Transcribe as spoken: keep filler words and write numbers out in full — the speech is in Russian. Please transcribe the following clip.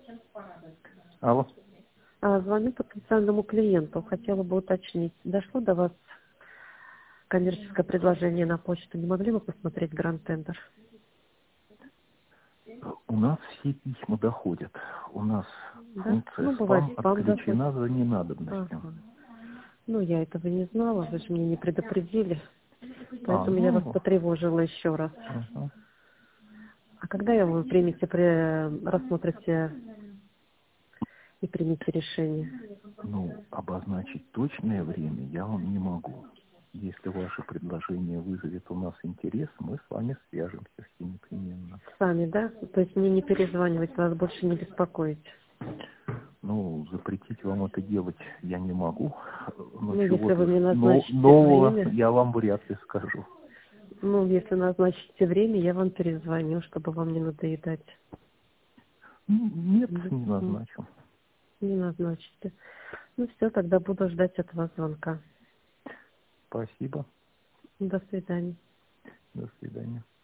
Алло. А, звоню потенциальному клиенту. Хотела бы уточнить, дошло до вас коммерческое предложение на почту? Не могли бы посмотреть Grand Tender? У нас все письма доходят. У нас Да? функция Ну, бывает, спам спам заходит. отключена за ненадобностью. Ага. Ну, я этого не знала, вы же мне не предупредили. А, Поэтому я вас ну, потревожила еще раз. ага. А когда я вы примете, при... рассмотрите и примете решение? Ну, обозначить точное время я вам не могу. Если ваше предложение вызовет у нас интерес, мы с вами свяжемся с ним непременно. Сами, да? То есть мне не перезванивать, вас больше не беспокоить? Ну, запретить вам это делать я не могу, но Ну, если вы чего-то мне но- назначите нового время, я вам вряд ли скажу. ну, если назначите время, я вам перезвоню, чтобы вам не надоедать. М, Нет, Мгм. не М, назначу. Не назначите. Ну, все, тогда буду ждать от вас звонка. Спасибо. До свидания. До свидания.